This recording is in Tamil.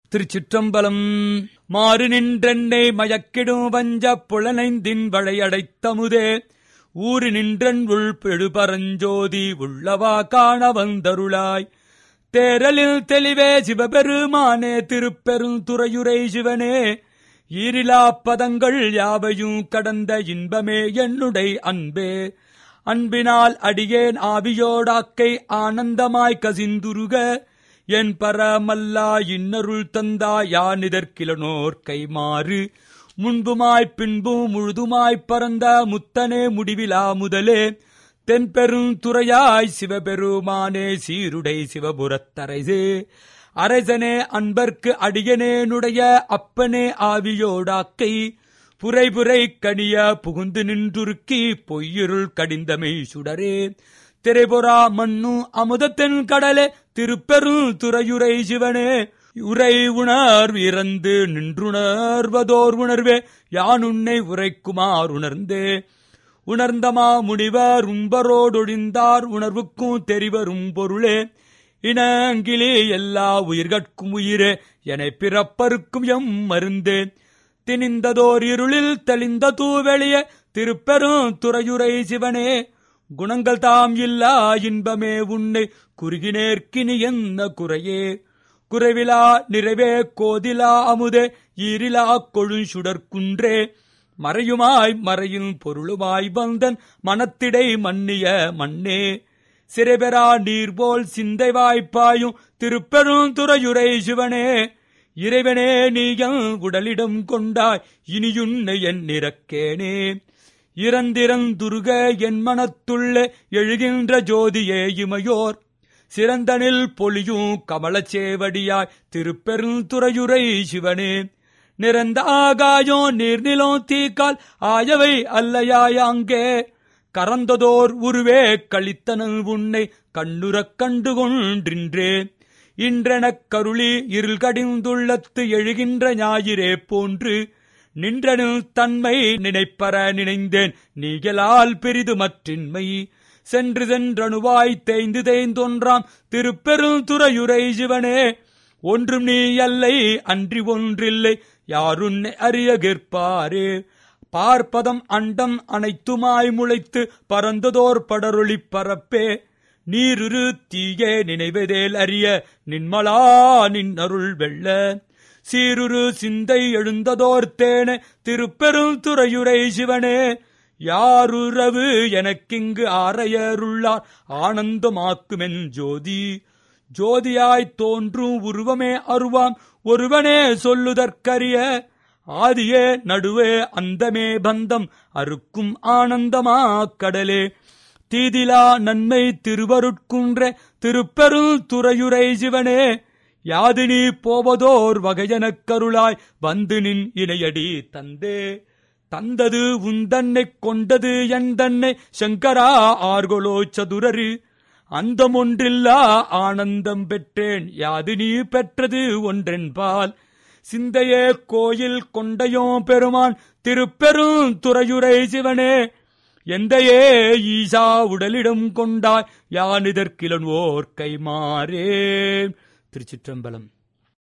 திருச்சிற்றம்பலம். மாறு நின்றென்னை மயக்கிடும் வஞ்சப் புலனைந்தின் வளையடைத்தமுதே ஊறு நின்றன் உள் பெழுபரஞ்சோதி உள்ளவா காண வந்தருளாய். தேரலில் தெளிவே சிவபெருமானே திருப்பெருந்துறையுரை சிவனே ஈரிலா பதங்கள் யாவையும் கடந்த இன்பமே என்னுடை அன்பே. அன்பினால் அடியேன் ஆவியோடாக்கை ஆனந்தமாய் கசிந்துருக என் பரமல்லா இன்னருள் தந்தா யானிதற்கிலனோர் கைமாறு முன்புமாய்ப் பின்பும் முழுதுமாய்ப் பரந்த முத்தனே முடிவிலா முதலே தென்பெருந்துறையாய் சிவபெருமானே சீருடை சிவபுரத்தரைசே அரசனே அன்பர்க்கு அடியனேனுடைய அப்பனே ஆவியோடாக்கை புரைபுரை கனிய புகுந்து நின்றுருக்கி பொய்யிருள் கடிந்தமை சுடரே திரைபொறா மண்ணு அமுதத்தின் கடலே திருப்பெருந்துறையுரை சிவனே உரை உணர்வு இறந்து நின்றுணர்வதோர் உணர்வே யான் உன்னை உரைக்குமார் உணர்ந்தே. உணர்ந்தமா முனிவர் உம்பரோடொழிந்தார் உணர்வுக்கும் தெரிவரும் பொருளே இனங்கிலே எல்லா உயிர்கட்கும் உயிரே என பிறப்பருக்கும் எம் மருந்தே. திணிந்ததோர் இருளில் தெளிந்த தூவெளிய திருப்பெருந்துறையுரை சிவனே குணங்கள் தாம் இல்லா இன்பமே உன்னை குறுகினேற்கினி என்ன குறையே. குறைவிலா நிறைவே கோதிலா அமுதே ஈரிலா கொழுசுடற்குன்றே மறையுமாய் மறையும் பொருளுமாய் வந்தன் மனத்திடை மன்னிய மண்ணே. சிறைபெறா நீர்போல் சிந்தை வாய்ப்பாயும் திருப்பெருந்துறையுரை சிவனே இறைவனே நீயம் உடலிடம் கொண்டாய் இனியுன்னை என் நிறக்கேனே. இறந்திறந்துருக என் மனத்துள்ளே எழுகின்ற ஜோதியே இமையோர் சிறந்தனில் பொலியும் கமலச்சேவடியாய் திருப்பெருந்துறையுரை சிவனே. நிறந்த ஆகாயோ நீர்நிலோ தீக்கால் ஆயவை அல்லையாய் அங்கே கறந்ததோர் உருவே கழித்தனல் உன்னை கண்ணுறக் கண்டுகொன்றின்றே. இன்றெனக் கருளி இருள் கடிந்துள்ளத்து எழுகின்ற ஞாயிறே போன்று நின்றனில் தன்மை நினைப்பற நினைந்தேன் நீகளால் பெரிது மற்றின்மை. சென்று சென்றணுவாய் தேய்ந்து தேய்ந்தொன்றாம் திருப்பெருந்துறையுரை சிவனே ஒன்றும் நீ அல்லை அன்றி ஒன்றில்லை யாருன்னை அறிய கேட்பாரே. பார்ப்பதம் அண்டம் அனைத்துமாய் முளைத்து பறந்ததோர் படரொளி பரப்பே நீருரு தீயே நினைவதேல் அறிய நின்மலா நின் அருள் வெள்ள. சீருரு சிந்தை எழுந்ததோர் தேன திருப்பெருந்துறையுரை சிவனே யாருறவு எனக்கிங்கு ஆரையருள்ளார் ஆனந்தமாக்குமென் ஜோதி. ஜோதியாய்த் தோன்றும் உருவமே அருவாம் ஒருவனே சொல்லுதற்கரிய ஆதியே நடுவே அந்தமே பந்தம் அறுக்கும் ஆனந்தமா கடலே. தீதிலா நன்மை திருவருட்குன்றே திருப்பெருந்துறையுரை சிவனே யாது நீ போவதோர் வகையெனக் கருளாய் வந்து நின் இணையடி தந்தே. தந்தது உந்தன்னைக் கொண்டது என் தன்னை சங்கரா ஆர்கொலோ சதுரரு அந்தமொன்றில்லா ஆனந்தம் பெற்றேன் யாது நீ பெற்றது ஒன்றென்பால். சிந்தையே கோயில் கொண்டையோ பெருமான் திருப்பெருந்துறையுரை சிவனே எந்தையே ஈசா உடலிடம் கொண்டாய் யானிதற்கிலன் ஓர் கைமாறே. திருச்சிற்றம்பலம்.